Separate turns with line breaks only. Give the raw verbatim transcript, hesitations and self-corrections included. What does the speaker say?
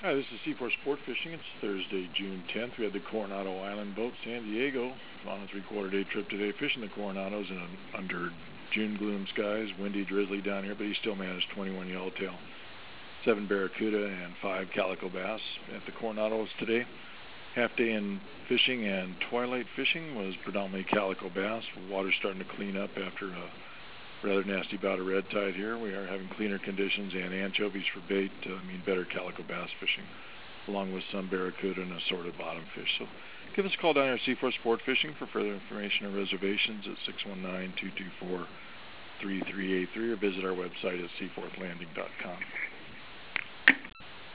Hi, this is Seaforth Sport Fishing. It's Thursday, June tenth. We had the Coronado Island boat, San Diego, on a three-quarter day trip today, fishing the Coronados in an under June gloom skies, windy, drizzly down here, but he still managed twenty-one yellowtail, seven barracuda, and five calico bass at the Coronados today. Half day in fishing and twilight fishing was predominantly calico bass. Water's starting to clean up after a rather nasty bout of red tide here. We are having cleaner conditions and anchovies for bait, uh, I mean better calico bass fishing, along with some barracuda and assorted bottom fish. So give us a call down here at Seaforth Sport Fishing for further information or reservations at six one nine, two two four, three three eight three or visit our website at seaforth landing dot com.